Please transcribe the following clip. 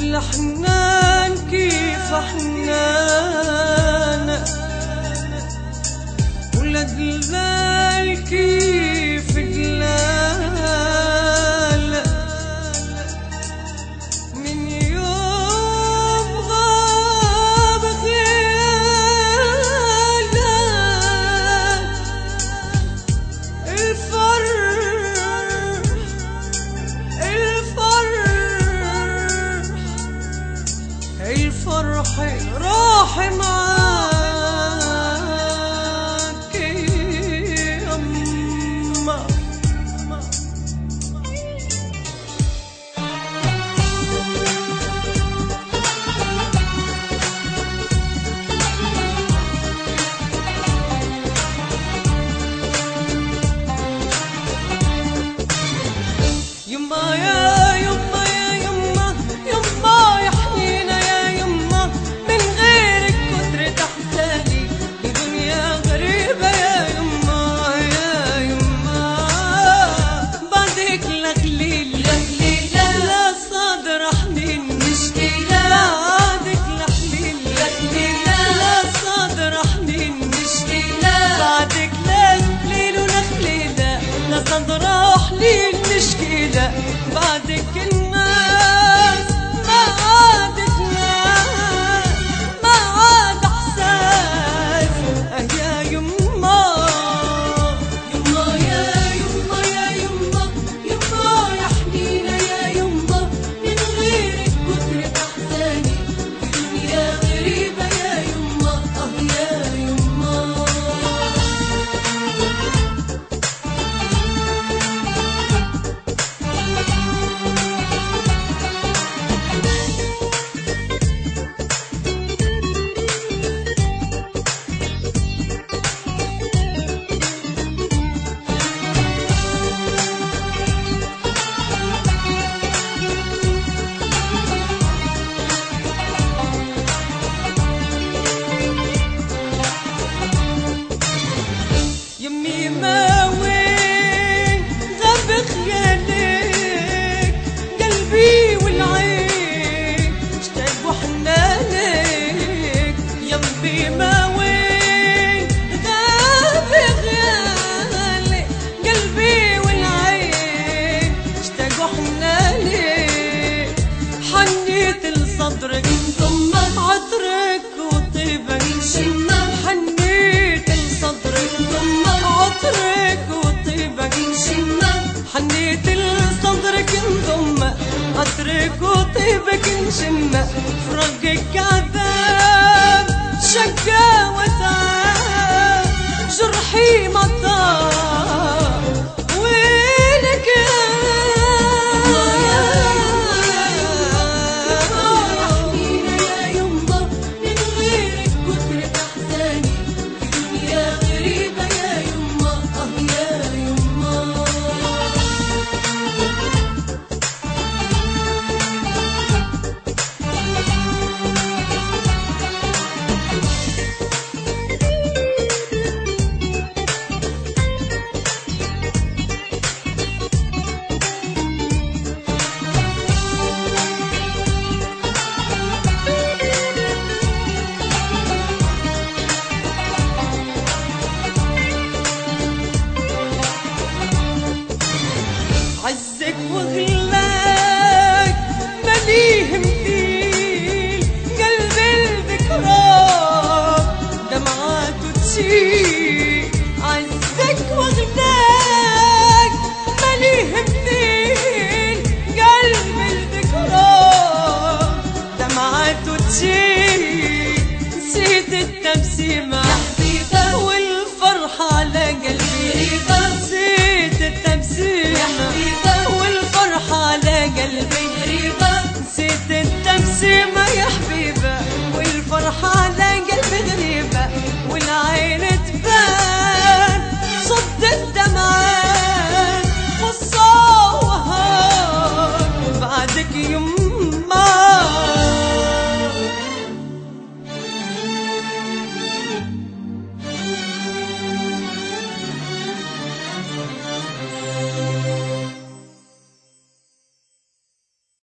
الحنان كيف حنان، والدلال كيف دلال. من يوم غاب خياله الفرح راح معاك يما. يما يا يما يا يما يما يا حنينة يا يما، من غيرك كترة أحزاني بدنيا غريبة يا يما يا يما. بعدك لا خليل لا خليل لا صادر حنين مشكلة، بعدك لا خليل لا خليل لا صادر حنين مشكلة، بعدك لا خليل ولا خليلة لا صادر حنين مشكلة. بعدك الناس ما عادت ناس، ما عاد احساس يا يما. يما يا يما يا يما يما يا حنينة يا يما، من غيرك كترة احزاني بدنيا غريبة يا يما يا يما. يمي ما وين غاب خيالك، قلبي والعين اشتاقوا حنانك. يمي ما وين غاب خيالك، قلبي والعين اشتاقوا حنانك. حنيت لصدرك ضمك عطرك وطيبك شمة، حنيت لصدرك ضمك عطرك وطيبك شمة، حنيت لصدرك انضمك عطرك وطيبك نشمة. فراقك عذاب شقا وتعب، جرحي مطار